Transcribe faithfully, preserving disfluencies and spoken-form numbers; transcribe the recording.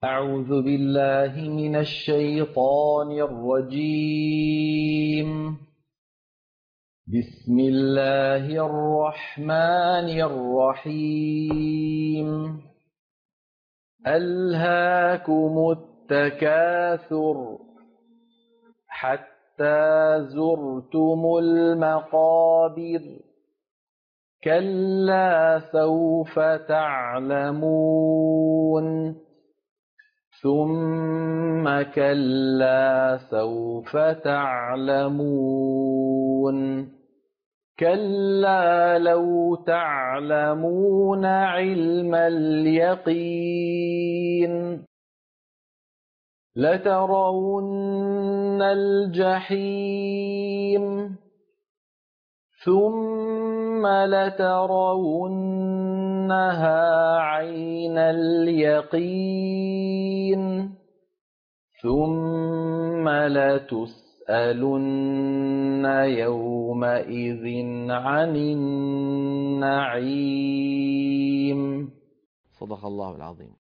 أعوذ بالله من الشيطان الرجيم. بسم الله الرحمن الرحيم. ألهاكم التكاثر حتى زرتم المقابر كلا سوف تعلمون ثم كلا سوف تعلمون كلا لو تعلمون علم اليقين لترون الجحيم ثم لترونها عين اليقين ثم لتسألن يومئذ عن النعيم. صدق الله العظيم.